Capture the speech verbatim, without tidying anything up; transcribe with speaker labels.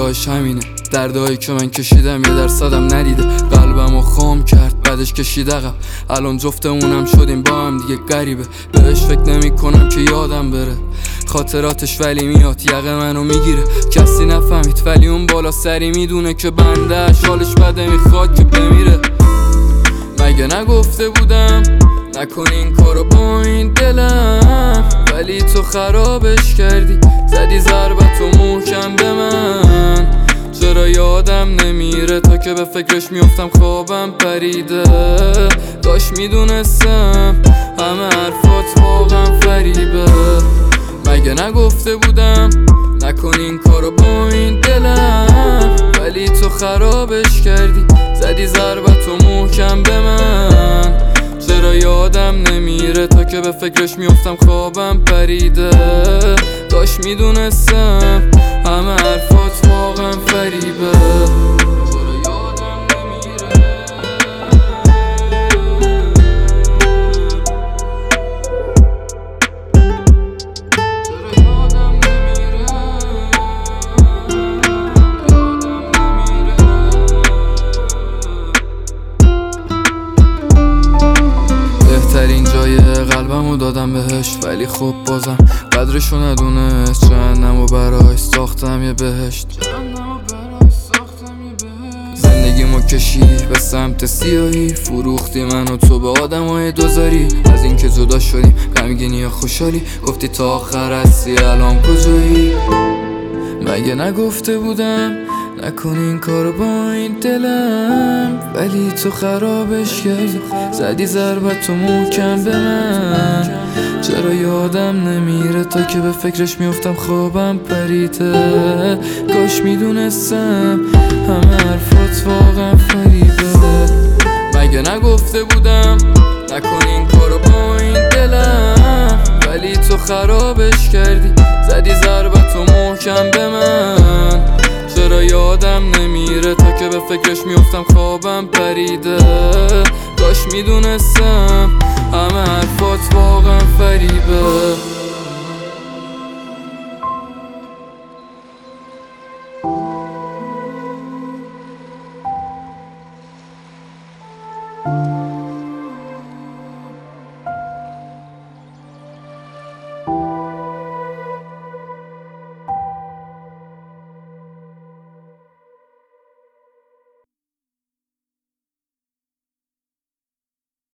Speaker 1: راهش همینه. دردهایی که من کشیدم یه درصدم ندیده، قلبمو خام کرد بعدش کشید عقب. الان جفتمونم شدیم با هم دیگه غریبه. بهش فکر نمی کنم که یادم بره خاطراتش، ولی میاد یقه منو میگیره. کسی نفهمید ولی اون بالا سری میدونه که بندهش حالش بده، میخواد که بمیره. مگه نگفته بودم نکن این کارو با این دلم، ولی تو خرابش کردی، زدی ضربتو محکم به من. چرا یادم نمیره تا که به فکرش میافتم خوابم پریده. داشت میدونستم همه حرفات واقعا فریبه. مگه نگفته بودم نکن این کارو با این دلم، ولی تو خرابش کردی، زدی ضربتو محکم به من. چرا یادم نمیره تا که به فکرش میافتم خوابم پریده. داشت میدونستم همه حرفات واقعا فریبه. بهترین جای قلبمو دادم بهش، ولی خب بازم قدرشو ندونست. جهنمو براش ساختم یه بهشت، زندگیمو کشیدی به سمت سیاهی، فروختی من و تو به آدمای دوزاری. از اینکه جدا شدیم غمگینی یا خوشحالی، گفتی تا آخر هستی الان کجایی. مگه نگفته بودم نکن این کارو با این دلم، ولی تو خرابش کردی، زدی ضربتو محکم به من. چرا یادم نمیره تا که به فکرش میافتم خوابم پریده. کاش میدونستم همه حرفات واقعا فریبه. مگه نگفته بودم نکن این کارو با این دلم، ولی تو خرابش کردی، زدی ضربتو محکم به من. چرا یادم نمیره تا که به فکرش میافتم خوابم پریده. کاش میدونستم